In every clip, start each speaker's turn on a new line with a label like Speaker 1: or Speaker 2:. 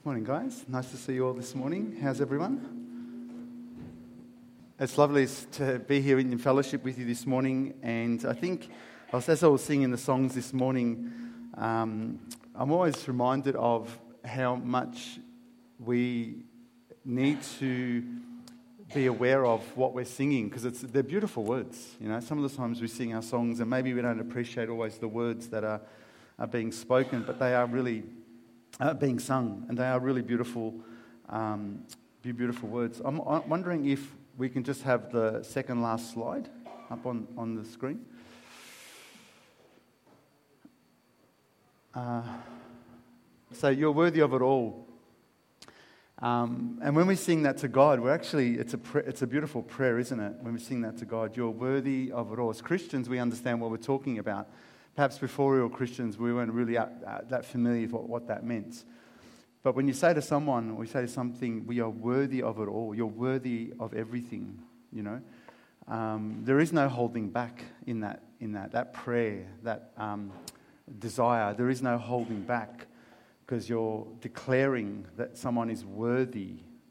Speaker 1: Morning, guys. Nice to see you all this morning. How's everyone? It's lovely to be here in fellowship with you this morning. And I think, as I was singing the songs this morning, I'm always reminded of how much we need to be aware of what we're singing, because they're beautiful words. You know, some of the times we sing our songs and maybe we don't appreciate always the words that are being spoken, but they are really being sung, and they are really beautiful, beautiful words. I'm wondering if we can just have the second last slide up on the screen. So you're worthy of it all. And when we sing that to God, it's a beautiful prayer, isn't it? When we sing that to God, you're worthy of it all. As Christians, we understand what we're talking about. Perhaps before we were Christians, we weren't really that familiar with what that meant. But when you say to someone, or you say to something, we are worthy of it all. You're worthy of everything, you know. There is no holding back in that prayer, that desire. There is no holding back, because you're declaring that someone is worthy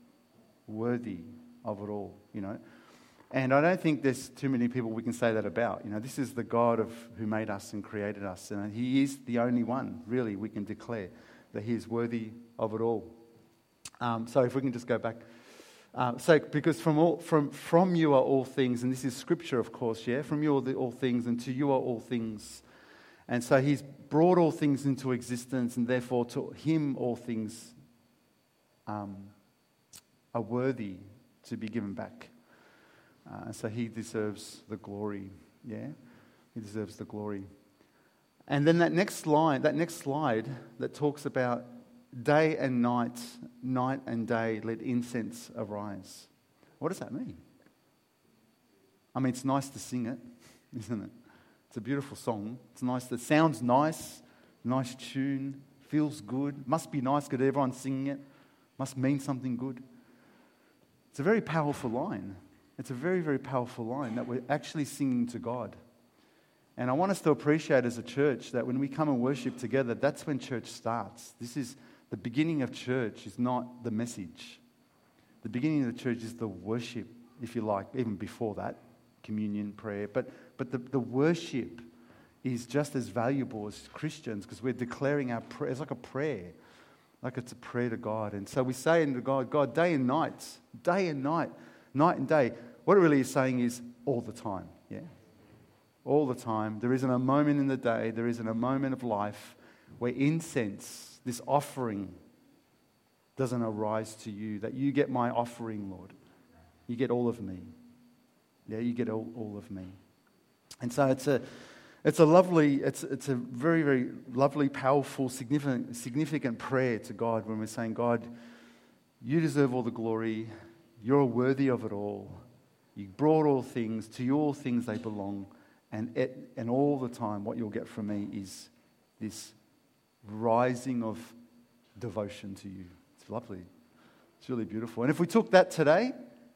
Speaker 1: of it all, you know. And I don't think there's too many people we can say that about. You know, this is the God who made us and created us, and He is the only one, really, we can declare that He is worthy of it all. So if we can just go back. Because from you are all things, and this is Scripture, of course, yeah? From you are all things, and to you are all things. And so He's brought all things into existence, and therefore to Him all things are worthy to be given back. So He deserves the glory, yeah? He deserves the glory. And then that next slide that talks about day and night, night and day, let incense arise. What does that mean? I mean, it's nice to sing it, isn't it? It's a beautiful song. It's nice. It sounds nice, nice tune, feels good. Must be nice because everyone's singing it. Must mean something good. It's a very powerful line. It's a very, very powerful line that we're actually singing to God. And I want us to appreciate as a church that when we come and worship together, that's when church starts. This is the beginning of church, is not the message. The beginning of the church is the worship, if you like, even before that, communion, prayer. But the worship is just as valuable as Christians, because we're declaring our prayer. It's like a prayer. Like it's a prayer to God. And so we say to God, God, day and night, night and day. What it really is saying is all the time, yeah? All the time. There isn't a moment in the day, there isn't a moment of life where incense, this offering, doesn't arise to you, that you get my offering, Lord. You get all of me. Yeah, you get all of me. And so it's a very, very lovely, powerful, significant prayer to God when we're saying, God, you deserve all the glory. You're worthy of it all. You brought all things. To you all things they belong. And all the time what you'll get from me is this rising of devotion to you. It's lovely. It's really beautiful. And if we took that today,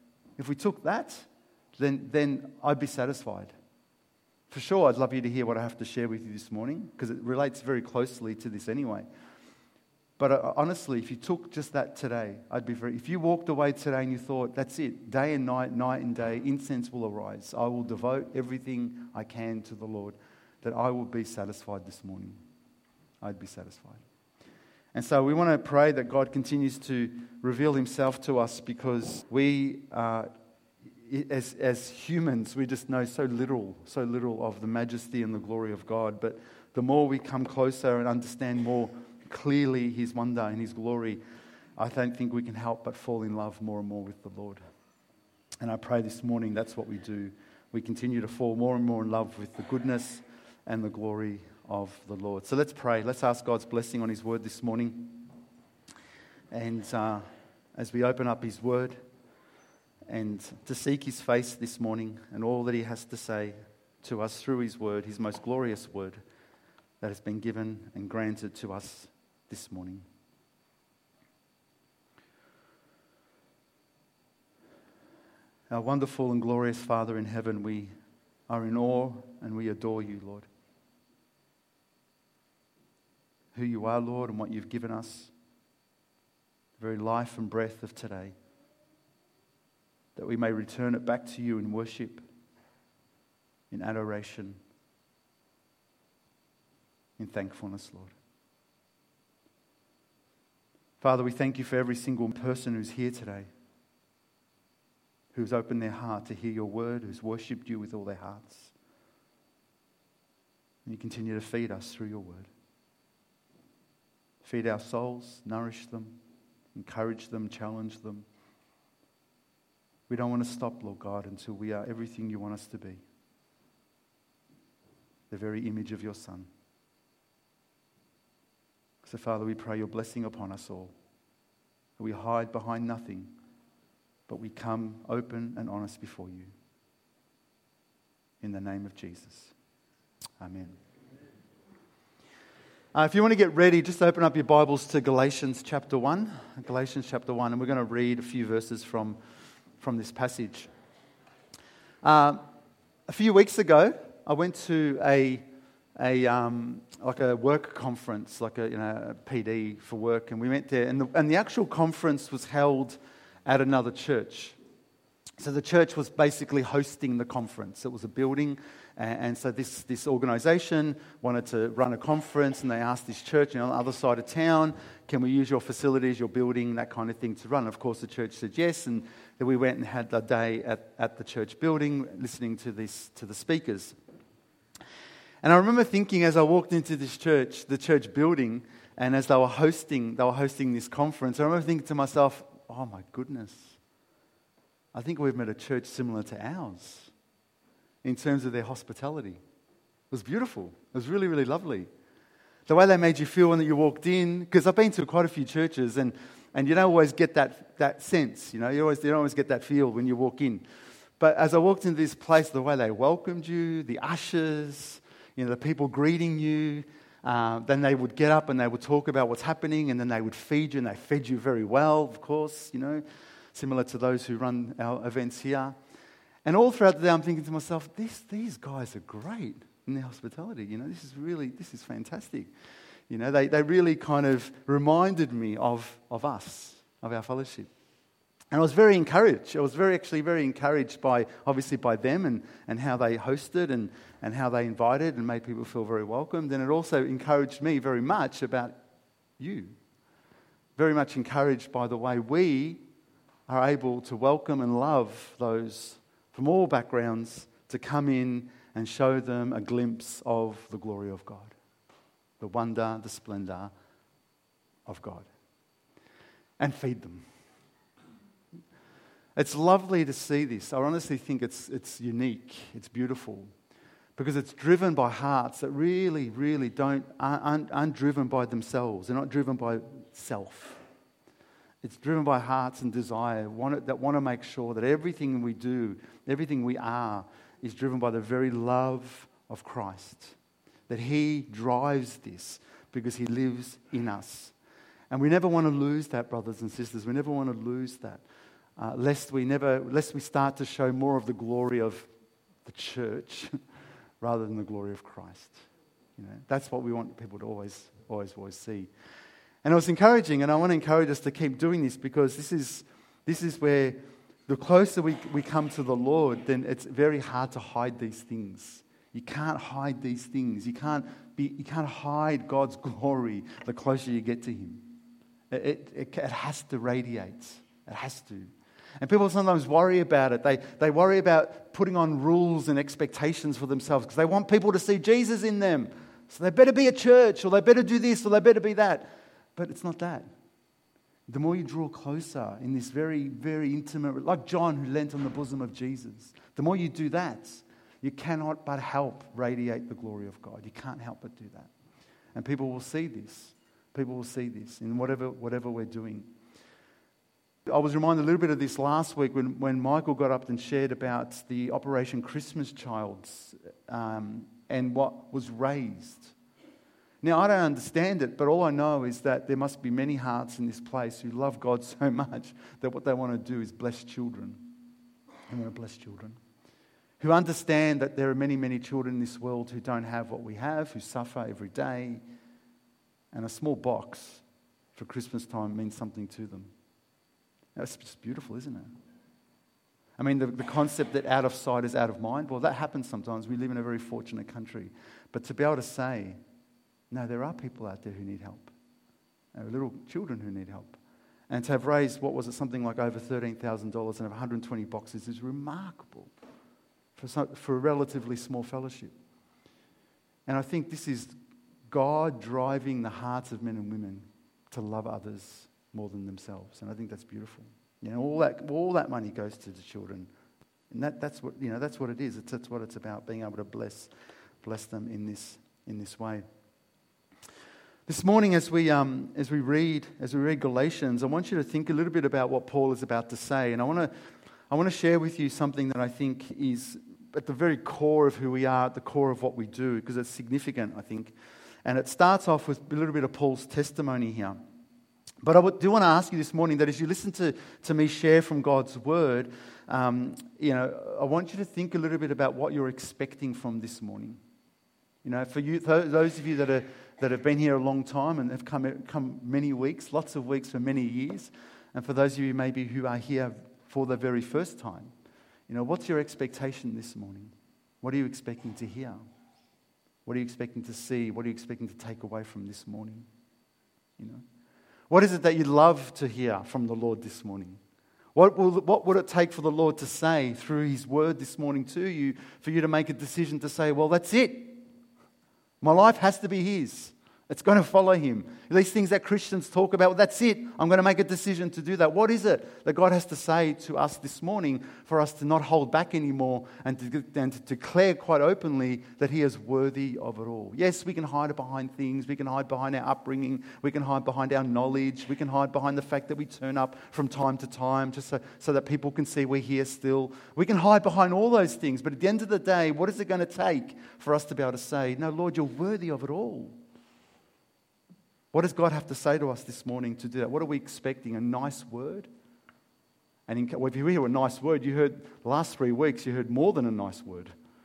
Speaker 1: then I'd be satisfied. For sure, I'd love you to hear what I have to share with you this morning, because it relates very closely to this anyway. But honestly, if you took just that today, if you walked away today and you thought, that's it, day and night, night and day, incense will arise. I will devote everything I can to the Lord, that I will be satisfied this morning. I'd be satisfied. And so we want to pray that God continues to reveal Himself to us, because we, as humans, we just know so little of the majesty and the glory of God. But the more we come closer and understand more clearly His wonder and His glory, I don't think we can help but fall in love more and more with the Lord. And I pray this morning that's what we do. We continue to fall more and more in love with the goodness and the glory of the Lord. So let's pray. Let's ask God's blessing on His word this morning. And as we open up His word, and to seek His face this morning and all that He has to say to us through His word, His most glorious word that has been given and granted to us this morning. Our wonderful and glorious Father in heaven, we are in awe and we adore you, Lord. Who you are, Lord, and what you've given us. the very life and breath of today, that we may return it back to you in worship, in adoration, in thankfulness, Lord. Father, we thank you for every single person who's here today, who's opened their heart to hear your word, who's worshipped you with all their hearts. And you continue to feed us through your word. Feed our souls, nourish them, encourage them, challenge them. We don't want to stop, Lord God, until we are everything you want us to be. The very image of your Son. So, Father, we pray your blessing upon us all. We hide behind nothing, but we come open and honest before you. In the name of Jesus. Amen. If you want to get ready, just open up your Bibles to Galatians chapter 1. Galatians chapter 1, and we're going to read a few verses from this passage. A few weeks ago, I went to a work conference, like a PD for work, and we went there, and the actual conference was held at another church. So the church was basically hosting the conference. It was a building, and so this organisation wanted to run a conference, and they asked this church on the other side of town, can we use your facilities, your building, that kind of thing to run? Of course, the church said yes, and then we went and had a day at the church building, listening to the speakers. And I remember thinking as I walked into this church, the church building, and as they were hosting this conference, I remember thinking to myself, oh my goodness, I think we've met a church similar to ours in terms of their hospitality. It was beautiful. It was really, really lovely. The way they made you feel when you walked in, because I've been to quite a few churches, and you don't always get that sense, you don't always get that feel when you walk in. But as I walked into this place, the way they welcomed you, the ushers, the people greeting you, then they would get up and they would talk about what's happening, and then they would feed you, and they fed you very well, of course, similar to those who run our events here. And all throughout the day, I'm thinking to myself, these guys are great in their hospitality. This is fantastic. They really kind of reminded me of us, of our fellowship. And I was very encouraged. I was very encouraged by them and how they hosted and how they invited and made people feel very welcomed. And it also encouraged me very much about you. Very much encouraged by the way we are able to welcome and love those from all backgrounds to come in and show them a glimpse of the glory of God. The wonder, the splendor of God. And feed them. It's lovely to see this. I honestly think it's unique. It's beautiful. Because it's driven by hearts that really, really aren't driven by themselves. They're not driven by self. It's driven by hearts and desire that want to make sure that everything we do, everything we are, is driven by the very love of Christ. That He drives this because He lives in us. And we never want to lose that, brothers and sisters. We never want to lose that. Lest we start to show more of the glory of the church rather than the glory of Christ. That's what we want people to always see. And it was encouraging, and I want to encourage us to keep doing this, because this is where the closer we come to the Lord, then it's very hard to hide these things. You can't hide these things. You can't hide God's glory the closer you get to Him. It has to radiate. It has to. And people sometimes worry about it. They worry about putting on rules and expectations for themselves because they want people to see Jesus in them. So they better be a church, or they better do this, or they better be that. But it's not that. The more you draw closer in this very, very intimate, like John who leant on the bosom of Jesus, the more you do that, you cannot but help radiate the glory of God. You can't help but do that. And people will see this. People will see this in whatever we're doing. I was reminded a little bit of this last week when Michael got up and shared about the Operation Christmas Child and what was raised. Now, I don't understand it, but all I know is that there must be many hearts in this place who love God so much that what they want to do is bless children. They want to bless children. Who understand that there are many, many children in this world who don't have what we have, who suffer every day. And a small box for Christmas time means something to them. That's just beautiful, isn't it? I mean, the concept that out of sight is out of mind, well, that happens sometimes. We live in a very fortunate country. But to be able to say, no, there are people out there who need help. There are little children who need help. And to have raised, what was it, something like over $13,000 and have 120 boxes is remarkable for a relatively small fellowship. And I think this is God driving the hearts of men and women to love others more than themselves. And I think that's beautiful. You know, all that money goes to the children. And that's what it is. That's what it's about, being able to bless them in this way. This morning, as we read Galatians, I want you to think a little bit about what Paul is about to say, and I want to share with you something that I think is at the very core of who we are, at the core of what we do, because it's significant, I think. And it starts off with a little bit of Paul's testimony here. But I do want to ask you this morning that as you listen to me share from God's word, I want you to think a little bit about what you're expecting from this morning. You know, for you, those of you that have been here a long time and have come many weeks, lots of weeks for many years, and for those of you maybe who are here for the very first time, you know, what's your expectation this morning? What are you expecting to hear? What are you expecting to see? What are you expecting to take away from this morning? You know, what is it that you'd love to hear from the Lord this morning? What would it take for the Lord to say through His word this morning to you, for you to make a decision to say, well, that's it. My life has to be His. It's going to follow Him. These things that Christians talk about, well, that's it. I'm going to make a decision to do that. What is it that God has to say to us this morning for us to not hold back anymore and to declare quite openly that He is worthy of it all? Yes, we can hide behind things. We can hide behind our upbringing. We can hide behind our knowledge. We can hide behind the fact that we turn up from time to time just so that people can see we're here still. We can hide behind all those things. But at the end of the day, what is it going to take for us to be able to say, no, Lord, you're worthy of it all? What does God have to say to us this morning to do that? What are we expecting? A nice word? And if you hear a nice word, you heard the last 3 weeks, you heard more than a nice word.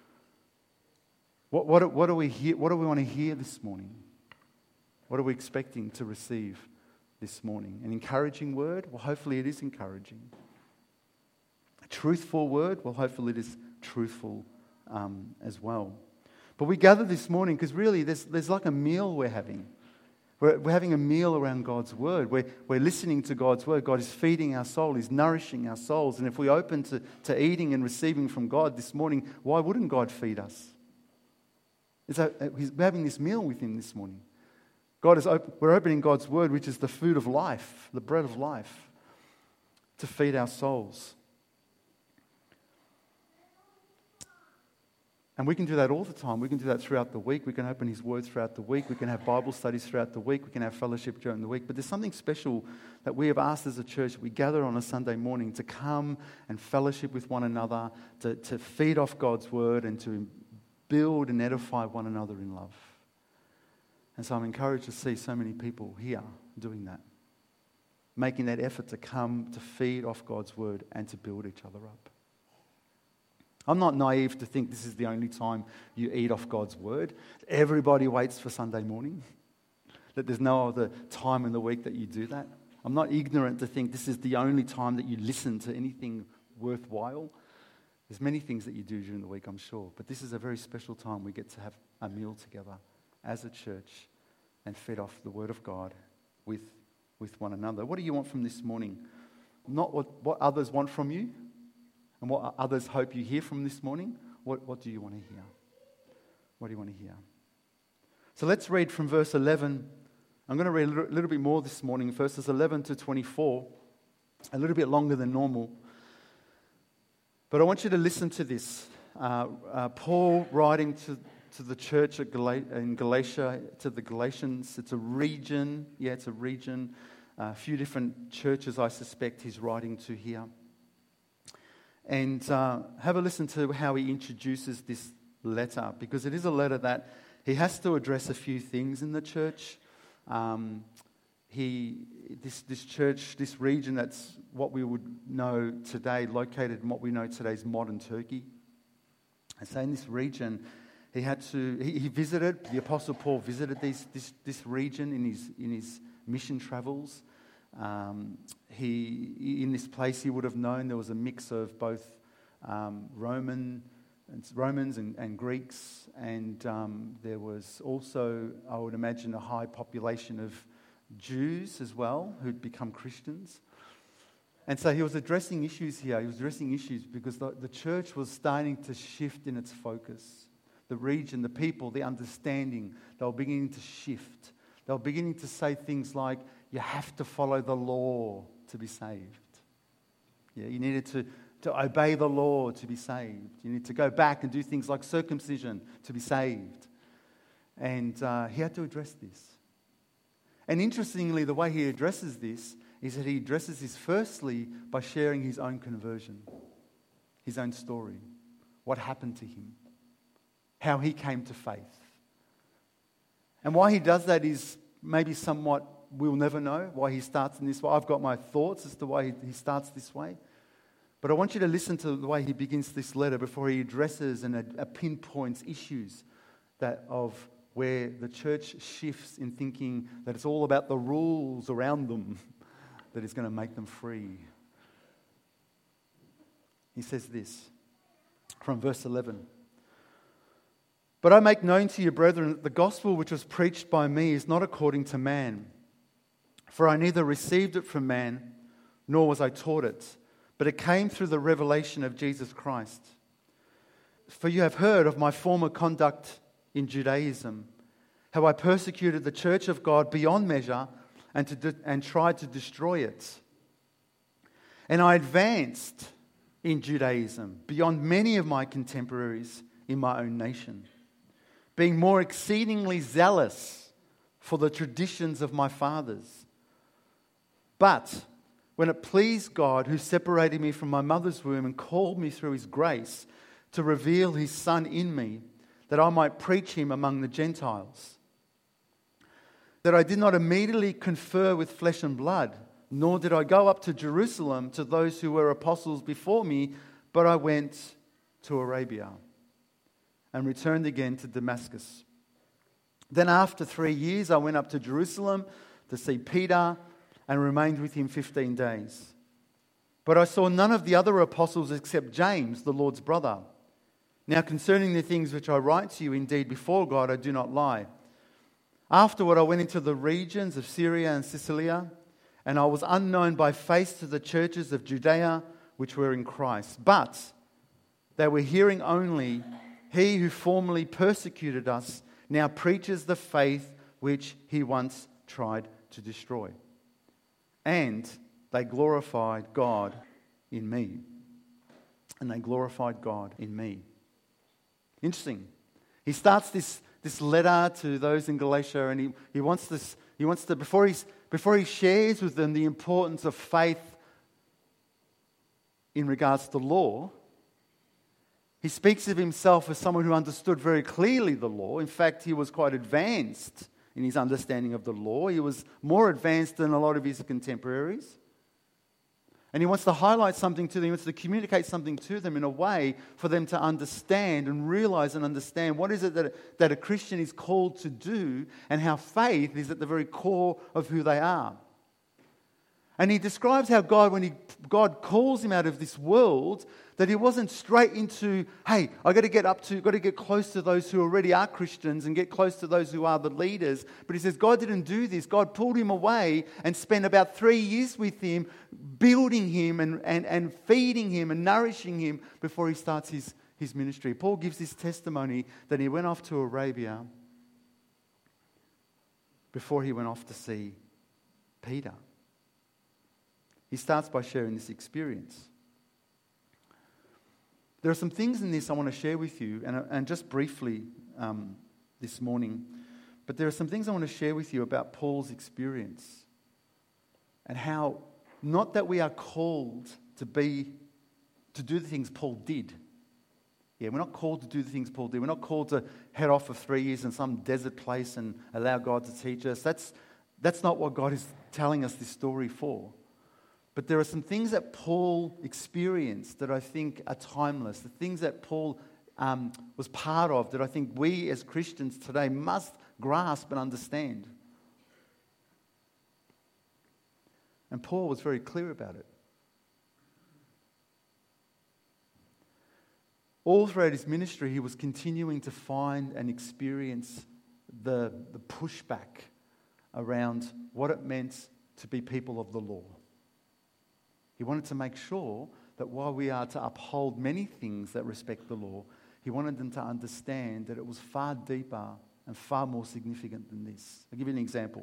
Speaker 1: What do we hear? What do we want to hear this morning? What are we expecting to receive this morning? An encouraging word? Well, hopefully it is encouraging. A truthful word? Well, hopefully it is truthful as well. But we gather this morning because really there's like a meal we're having. We're having a meal around God's word. We're listening to God's word. God is feeding our soul. He's nourishing our souls. And if we're open to eating and receiving from God this morning, why wouldn't God feed us? We're having this meal with Him this morning. We're opening God's word, which is the food of life, the bread of life, to feed our souls. And we can do that all the time. We can do that throughout the week. We can open His word throughout the week. We can have Bible studies throughout the week. We can have fellowship during the week. But there's something special that we have asked as a church. We gather on a Sunday morning to come and fellowship with one another, to feed off God's word and to build and edify one another in love. And so I'm encouraged to see so many people here doing that, making that effort to come to feed off God's word and to build each other up. I'm not naive to think this is the only time you eat off God's word. Everybody waits for Sunday morning, that there's no other time in the week that you do that. I'm not ignorant to think this is the only time that you listen to anything worthwhile. There's many things that you do during the week, I'm sure, but this is a very special time we get to have a meal together as a church and feed off the word of God with one another. What do you want from this morning? Not what others want from you, and what others hope you hear from this morning. What do you want to hear? What do you want to hear? So let's read from verse 11. I'm going to read a little bit more this morning, verses 11 to 24, a little bit longer than normal. But I want you to listen to this. Paul writing to the church in Galatia, to the Galatians. It's a region. Yeah, it's a region. A few different churches, I suspect, he's writing to here. And have a listen to how he introduces this letter, because it is a letter that he has to address a few things in the church. This church, this region that's what we would know today, located in what we know today is modern Turkey. And so in this region, he visited, the Apostle Paul visited this region in his mission travels. In this place, he would have known there was a mix of both Romans and Greeks, and there was also, I would imagine, a high population of Jews as well who'd become Christians. And so he was addressing issues here. He was addressing issues because the church was starting to shift in its focus. The region, the people, the understanding, they were beginning to shift. They were beginning to say things like, you have to follow the law to be saved. Yeah, you needed to obey the law to be saved. You need to go back and do things like circumcision to be saved. And he had to address this. And interestingly, the way he addresses this is that he addresses this firstly by sharing his own conversion, his own story, what happened to him, how he came to faith. And why he does that is maybe somewhat, we'll never know why he starts in this way. I've got my thoughts as to why he starts this way. But I want you to listen to the way he begins this letter before he addresses and pinpoints issues of where the church shifts in thinking that it's all about the rules around them that is going to make them free. He says this from verse 11. But I make known to you, brethren, that the gospel which was preached by me is not according to man. For I neither received it from man, nor was I taught it, but it came through the revelation of Jesus Christ. For you have heard of my former conduct in Judaism, how I persecuted the church of God beyond measure and tried to destroy it. And I advanced in Judaism beyond many of my contemporaries in my own nation, being more exceedingly zealous for the traditions of my fathers. But when it pleased God, who separated me from my mother's womb and called me through his grace to reveal his Son in me, that I might preach him among the Gentiles, that I did not immediately confer with flesh and blood, nor did I go up to Jerusalem to those who were apostles before me, but I went to Arabia and returned again to Damascus. Then after 3 years, I went up to Jerusalem to see Peter and remained with him 15 days. But I saw none of the other apostles except James, the Lord's brother. Now concerning the things which I write to you, indeed before God I do not lie. Afterward I went into the regions of Syria and Cilicia, and I was unknown by face to the churches of Judea which were in Christ. But they were hearing only, he who formerly persecuted us now preaches the faith which he once tried to destroy. And they glorified God in me. And they glorified God in me. Interesting. He starts this letter to those in Galatia, and he wants to before he shares with them the importance of faith in regards to law, he speaks of himself as someone who understood very clearly the law. In fact, he was quite advanced in his understanding of the law. He was more advanced than a lot of his contemporaries. And he wants to highlight something to them. He wants to communicate something to them in a way for them to understand and realize and understand what is it that a Christian is called to do, and how faith is at the very core of who they are. And he describes how when God calls him out of this world, that he wasn't straight into, hey, got to get close to those who already are Christians and get close to those who are the leaders. But he says God didn't do this. God pulled him away and spent about 3 years with him, building him and feeding him and nourishing him before he starts his ministry. Paul gives this testimony that he went off to Arabia before he went off to see Peter. He starts by sharing this experience. There are some things in this I want to share with you, and just briefly this morning, but there are some things I want to share with you about Paul's experience and how, not that we are called to do the things Paul did. Yeah, we're not called to do the things Paul did. We're not called to head off for 3 years in some desert place and allow God to teach us. That's not what God is telling us this story for. But there are some things that Paul experienced that I think are timeless, the things that Paul was part of that I think we as Christians today must grasp and understand. And Paul was very clear about it. All throughout his ministry, he was continuing to find and experience the pushback around what it meant to be people of the law. He wanted to make sure that while we are to uphold many things that respect the law, he wanted them to understand that it was far deeper and far more significant than this. I'll give you an example.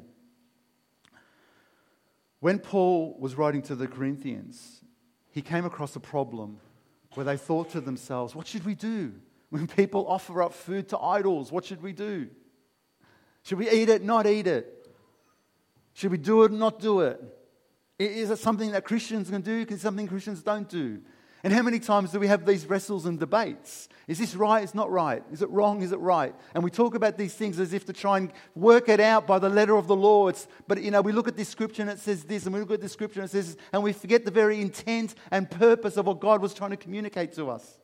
Speaker 1: When Paul was writing to the Corinthians, he came across a problem where they thought to themselves, what should we do? When people offer up food to idols, what should we do? Should we eat it, not eat it? Should we do it, not do it? Is it something that Christians can do? Is it something Christians don't do? And how many times do we have these wrestles and debates? Is this right? It's not right. Is it wrong? Is it right? And we talk about these things as if to try and work it out by the letter of the law. But we look at this scripture and it says this, and we look at this scripture and it says this, and we forget the very intent and purpose of what God was trying to communicate to us.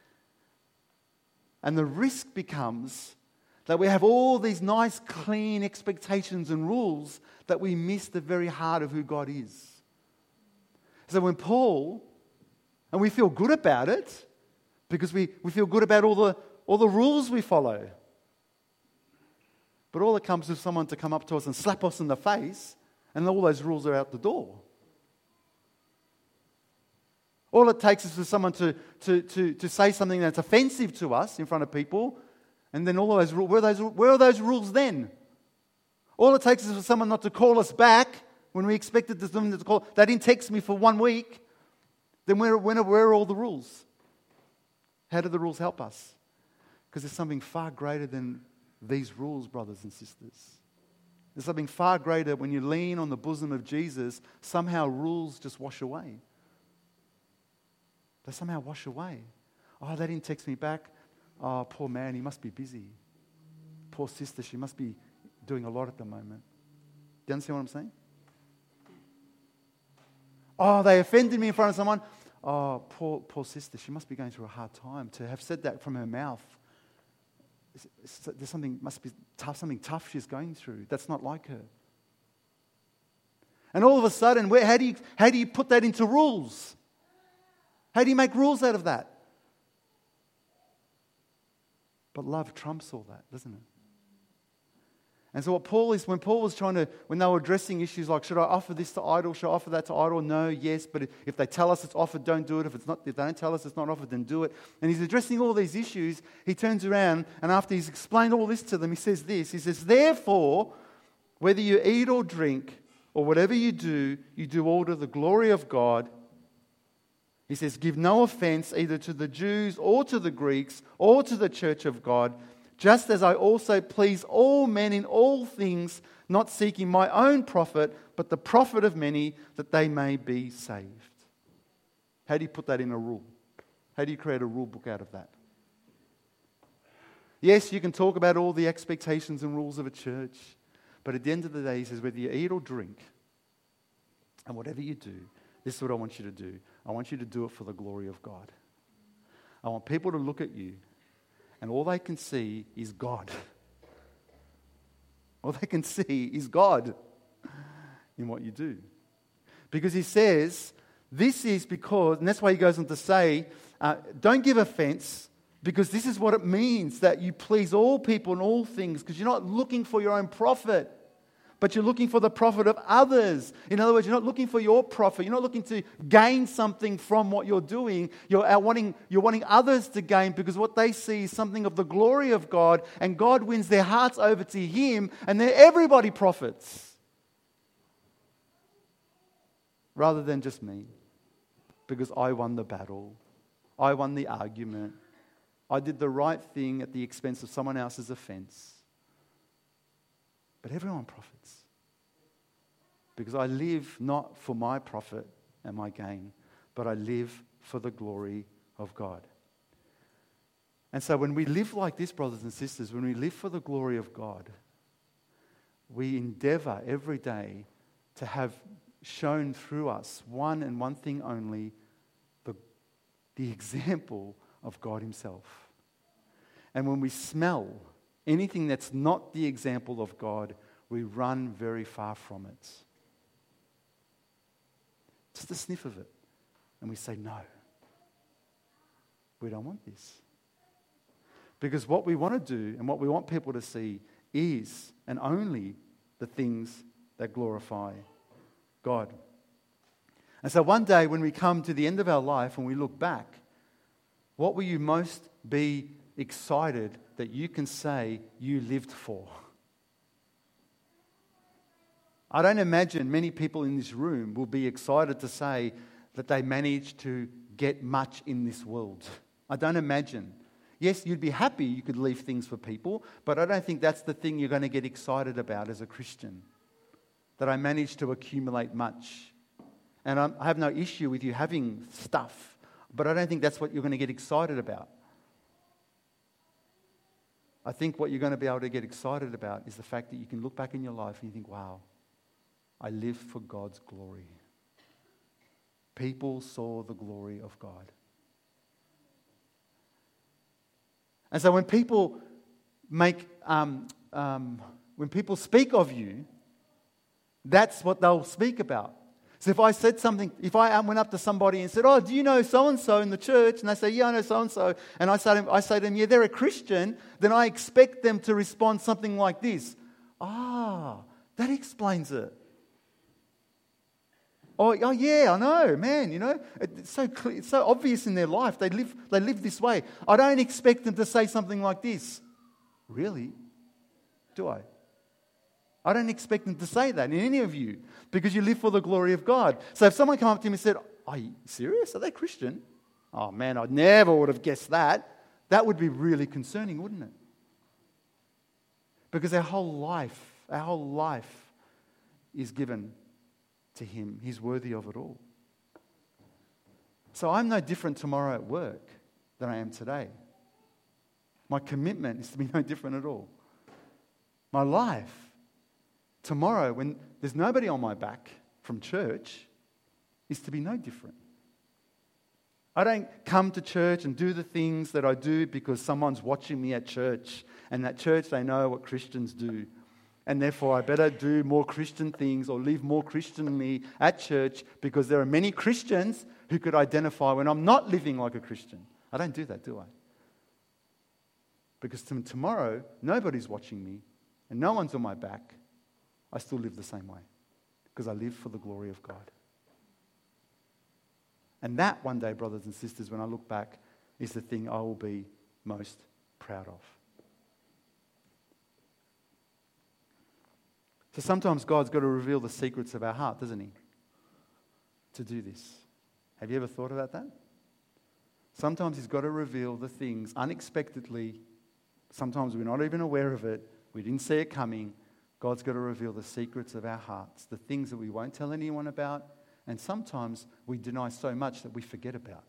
Speaker 1: And the risk becomes that we have all these nice, clean expectations and rules that we miss the very heart of who God is. So when Paul, and we feel good about it, because we feel good about all the rules we follow. But all it comes is someone to come up to us and slap us in the face, and all those rules are out the door. All it takes is for someone to say something that's offensive to us in front of people, and then all of those rules, where are those rules then? All it takes is for someone not to call us back when we expected them to call. They didn't text me for 1 week. Then where are all the rules? How do the rules help us? Because there's something far greater than these rules, brothers and sisters. There's something far greater when you lean on the bosom of Jesus. Somehow rules just wash away. They somehow wash away. Oh, they didn't text me back. Oh, poor man, he must be busy. Poor sister, she must be doing a lot at the moment. Do you understand what I'm saying? Oh, they offended me in front of someone. Oh, poor sister, she must be going through a hard time. To have said that from her mouth, there's something, must be tough, something tough she's going through. That's not like her. And all of a sudden, how do you put that into rules? How do you make rules out of that? But love trumps all that, doesn't it? And so when Paul was when they were addressing issues like, should I offer this to idol? Should I offer that to idol? No, yes. But if they tell us it's offered, don't do it. If they don't tell us it's not offered, then do it. And he's addressing all these issues. He turns around, and after he's explained all this to them, he says this. He says, therefore, whether you eat or drink, or whatever you do all to the glory of God. He says, give no offense either to the Jews or to the Greeks or to the church of God, just as I also please all men in all things, not seeking my own profit, but the profit of many, that they may be saved. How do you put that in a rule? How do you create a rule book out of that? Yes, you can talk about all the expectations and rules of a church, but at the end of the day, he says, whether you eat or drink, and whatever you do, this is what I want you to do. I want you to do it for the glory of God. I want people to look at you, and all they can see is God. All they can see is God in what you do. Because he says, this is because, and that's why he goes on to say, don't give offense, because this is what it means, that you please all people in all things, because you're not looking for your own profit, but you're looking for the profit of others. In other words, you're not looking for your profit. You're not looking to gain something from what you're doing. You're wanting others to gain, because what they see is something of the glory of God, and God wins their hearts over to Him, and then everybody profits. Rather than just me, because I won the battle. I won the argument. I did the right thing at the expense of someone else's offense. But everyone profits. Because I live not for my profit and my gain, but I live for the glory of God. And so when we live like this, brothers and sisters, when we live for the glory of God, we endeavor every day to have shown through us one and one thing only, the example of God Himself. And when we smell anything that's not the example of God, we run very far from it. just a sniff of it. And we say, no, we don't want this. Because what we want to do and what we want people to see is and only the things that glorify God. And so one day when we come to the end of our life and we look back, what will you most be excited that you can say you lived for? I don't imagine many people in this room will be excited to say that they managed to get much in this world. I don't imagine. Yes, you'd be happy you could leave things for people, but I don't think that's the thing you're going to get excited about as a Christian, that I managed to accumulate much. And I have no issue with you having stuff, but I don't think that's what you're going to get excited about. I think what you're going to be able to get excited about is the fact that you can look back in your life and you think, wow, I lived for God's glory. People saw the glory of God. And so when people when people speak of you, that's what they'll speak about. So if I said something, if I went up to somebody and said, oh, do you know so-and-so in the church? And they say, yeah, I know so-and-so. And I say to them, yeah, they're a Christian. Then I expect them to respond something like this. Ah, that explains it. Oh yeah, I know, man, it's so clear, it's so obvious in their life. They live this way. I don't expect them to say something like this. Really? Do I? I don't expect them to say that in any of you because you live for the glory of God. So if someone came up to me and said, are you serious? Are they Christian? Oh man, I never would have guessed that. That would be really concerning, wouldn't it? Because our whole life is given to Him. He's worthy of it all. So I'm no different tomorrow at work than I am today. My commitment is to be no different at all. My life tomorrow, when there's nobody on my back from church, is to be no different. I don't come to church and do the things that I do because someone's watching me at church, and at church they know what Christians do. And therefore, I better do more Christian things or live more Christianly at church because there are many Christians who could identify when I'm not living like a Christian. I don't do that, do I? Because tomorrow, nobody's watching me and no one's on my back. I still live the same way because I live for the glory of God. And that one day, brothers and sisters, when I look back, is the thing I will be most proud of. So sometimes God's got to reveal the secrets of our heart, doesn't He? To do this. Have you ever thought about that? Sometimes He's got to reveal the things unexpectedly. Sometimes we're not even aware of it. We didn't see it coming. God's got to reveal the secrets of our hearts, the things that we won't tell anyone about, and sometimes we deny so much that we forget about.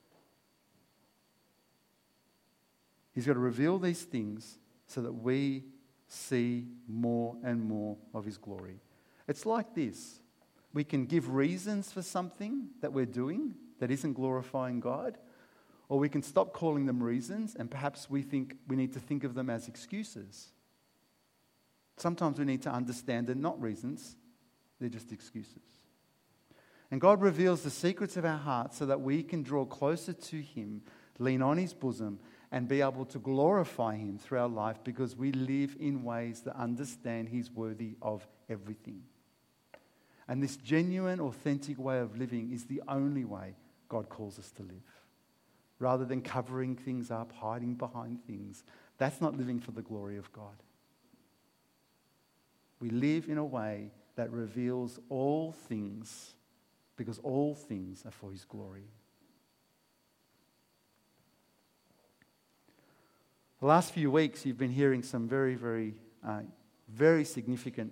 Speaker 1: He's got to reveal these things so that we see more and more of His glory. It's like this. We can give reasons for something that we're doing that isn't glorifying God, or we can stop calling them reasons and perhaps we think we need to think of them as excuses. Sometimes we need to understand they're not reasons, they're just excuses. And God reveals the secrets of our hearts so that we can draw closer to Him, lean on His bosom, and be able to glorify Him through our life because we live in ways that understand He's worthy of everything. And this genuine, authentic way of living is the only way God calls us to live. Rather than covering things up, hiding behind things, that's not living for the glory of God. We live in a way that reveals all things because all things are for His glory. The last few weeks, you've been hearing some very, very significant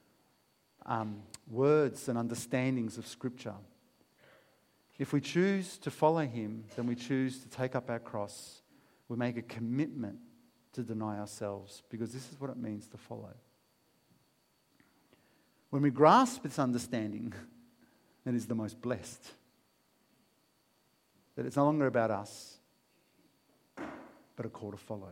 Speaker 1: words and understandings of Scripture. If we choose to follow Him, then we choose to take up our cross. We make a commitment to deny ourselves because this is what it means to follow. When we grasp this understanding, it is the most blessed. That it's no longer about us, but a call to follow.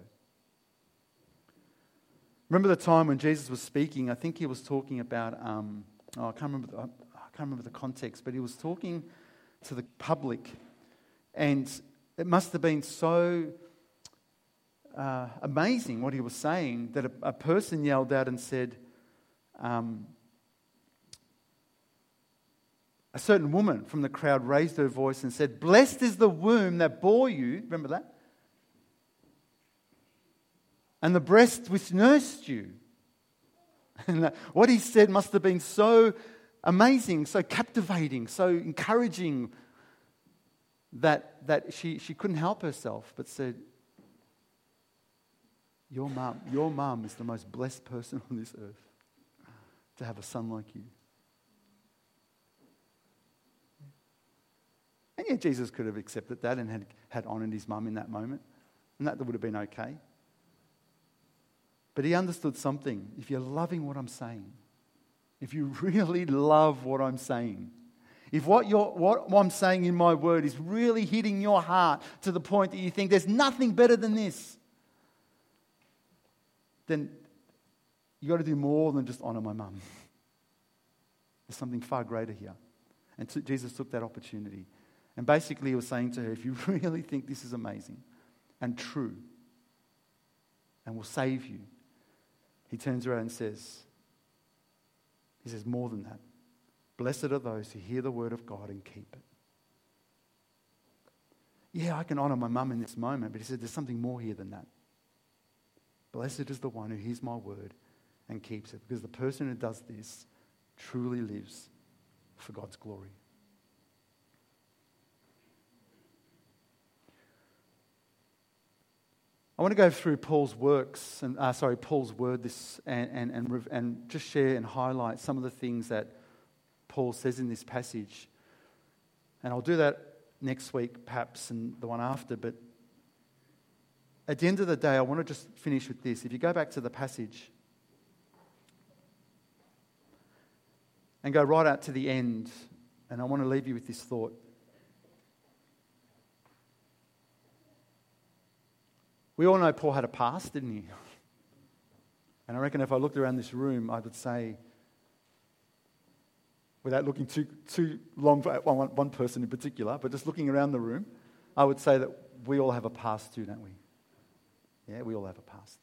Speaker 1: Remember the time when Jesus was speaking? I think He was talking about, I can't can't remember the context, but he was talking to the public, and it must have been so amazing what he was saying that a person yelled out and said, a certain woman from the crowd raised her voice and said, "Blessed is the womb that bore you," remember that? "And the breast which nursed you." And what he said must have been so amazing, so captivating, so encouraging that she couldn't help herself but said, your mum is the most blessed person on this earth to have a son like you. And yet Jesus could have accepted that and had honoured his mum in that moment, and that would have been okay. But he understood something. If you're loving what I'm saying, if you really love what I'm saying, if what I'm saying in my word is really hitting your heart to the point that you think there's nothing better than this, then you've got to do more than just honour my mum. There's something far greater here. And Jesus took that opportunity. And basically he was saying to her, if you really think this is amazing and true and will save you, he turns around and says, more than that. Blessed are those who hear the word of God and keep it. Yeah, I can honour my mum in this moment, but he said there's something more here than that. Blessed is the one who hears my word and keeps it, because the person who does this truly lives for God's glory. I want to go through Paul's works and Paul's word and just share and highlight some of the things that Paul says in this passage. And I'll do that next week, perhaps, and the one after. But at the end of the day, I want to just finish with this. If you go back to the passage and go right out to the end, and I want to leave you with this thought. We all know Paul had a past, didn't he? And I reckon if I looked around this room, I would say, without looking too long for one person in particular, but just looking around the room, I would say that we all have a past too, don't we? Yeah, we all have a past.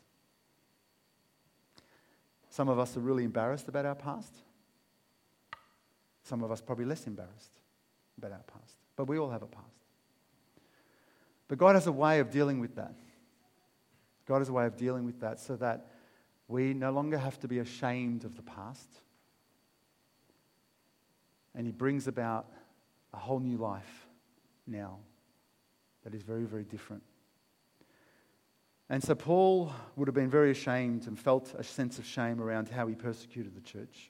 Speaker 1: Some of us are really embarrassed about our past. Some of us probably less embarrassed about our past. But we all have a past. But God has a way of dealing with that. God has a way of dealing with that so that we no longer have to be ashamed of the past. And he brings about a whole new life now that is very, very different. And so Paul would have been very ashamed and felt a sense of shame around how he persecuted the church.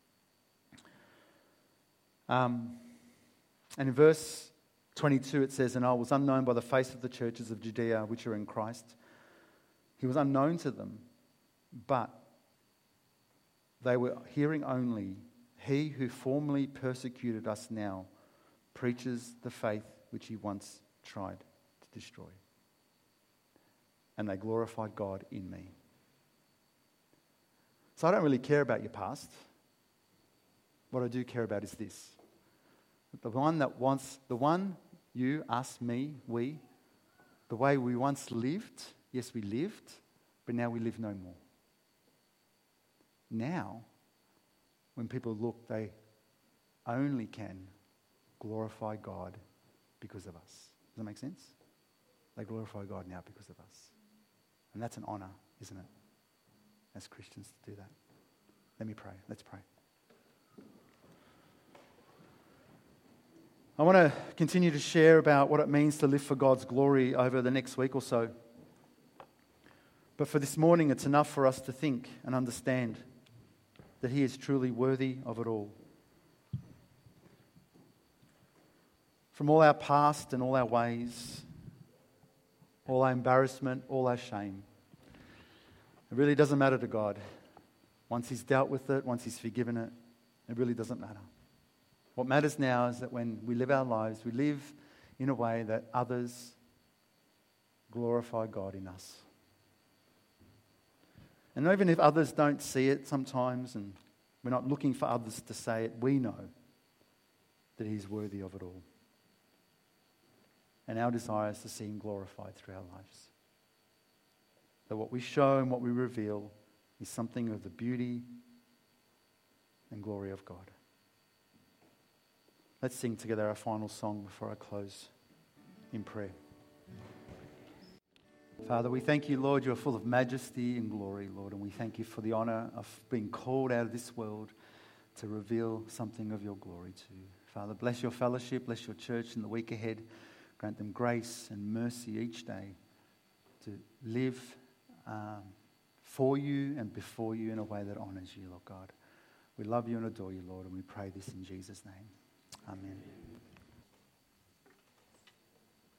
Speaker 1: And in verse 22 it says, "And I was unknown by the face of the churches of Judea which are in Christ." He was unknown to them, but they were hearing only, "He who formerly persecuted us now preaches the faith which he once tried to destroy. And they glorified God in me." So I don't really care about your past. What I do care about is this. The one, you, us, me, we, the way we once lived, yes, we lived, but now we live no more. Now, when people look, they only can glorify God because of us. Does that make sense? They glorify God now because of us. And that's an honour, isn't it? As Christians to do that. Let me pray. Let's pray. I want to continue to share about what it means to live for God's glory over the next week or so. But for this morning, it's enough for us to think and understand that He is truly worthy of it all. From all our past and all our ways, all our embarrassment, all our shame, it really doesn't matter to God. Once He's dealt with it, once He's forgiven it, it really doesn't matter. What matters now is that when we live our lives, we live in a way that others glorify God in us. And even if others don't see it sometimes, and we're not looking for others to say it, we know that he's worthy of it all. And our desire is to see him glorified through our lives. That what we show and what we reveal is something of the beauty and glory of God. Let's sing together our final song before I close in prayer. Father, we thank you, Lord, you're full of majesty and glory, Lord, and we thank you for the honor of being called out of this world to reveal something of your glory to you. Father, bless your fellowship, bless your church in the week ahead. Grant them grace and mercy each day to live for you and before you in a way that honors you, Lord God. We love you and adore you, Lord, and we pray this in Jesus' name. Amen.